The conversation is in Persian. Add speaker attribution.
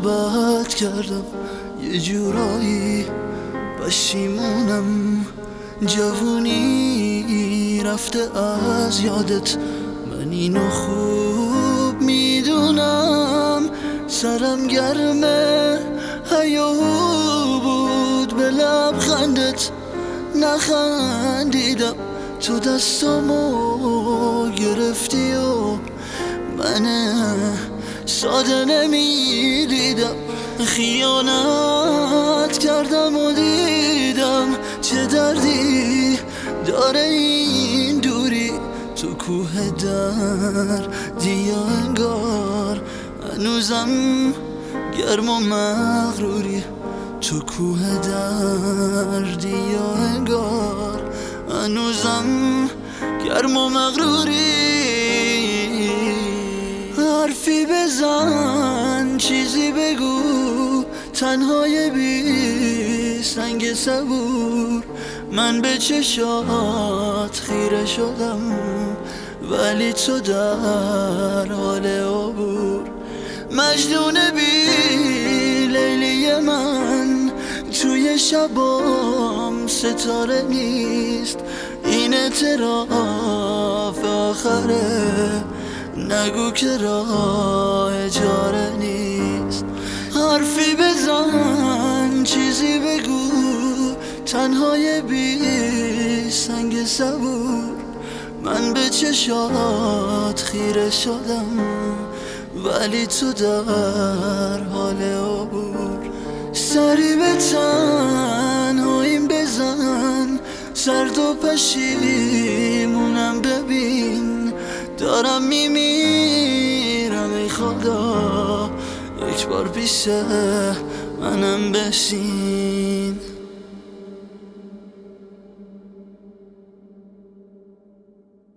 Speaker 1: صحبت کردم یه جورایی پشیمونم. جوونی رفته از یادت، من اینو خوب میدونم. سرم گرمه هیاهو بود به لبخندت، نخندیدم تو دستامو گرفتی و من ساده نمیدیدم. خیانت کردم و دیدم چه دردی داره این دوری. تو کوه دردی یا انگار هنوزم گرم و مغروری. تو کوه دردی یا انگار هنوزم گرم و مغروری. حرفی بزن چیزی بگو، تنهای بی سنگ صبور. من به چشات خیره شدم ولی تو در حال عبور. مجنون بی لیلی من توی شبام ستاره نیست. این اعتراف آخره، نگو که راه چاره نیست. حرفی بزن چیزی بگو، تنهای بی سنگ صبور. من به چشات خیره شدم ولی تو در حال عبور. سری به تنهاییم بزن، سرد و پشیمونم ببین. دارم میمیرم ای خدا، یک بار پیش منم بشین.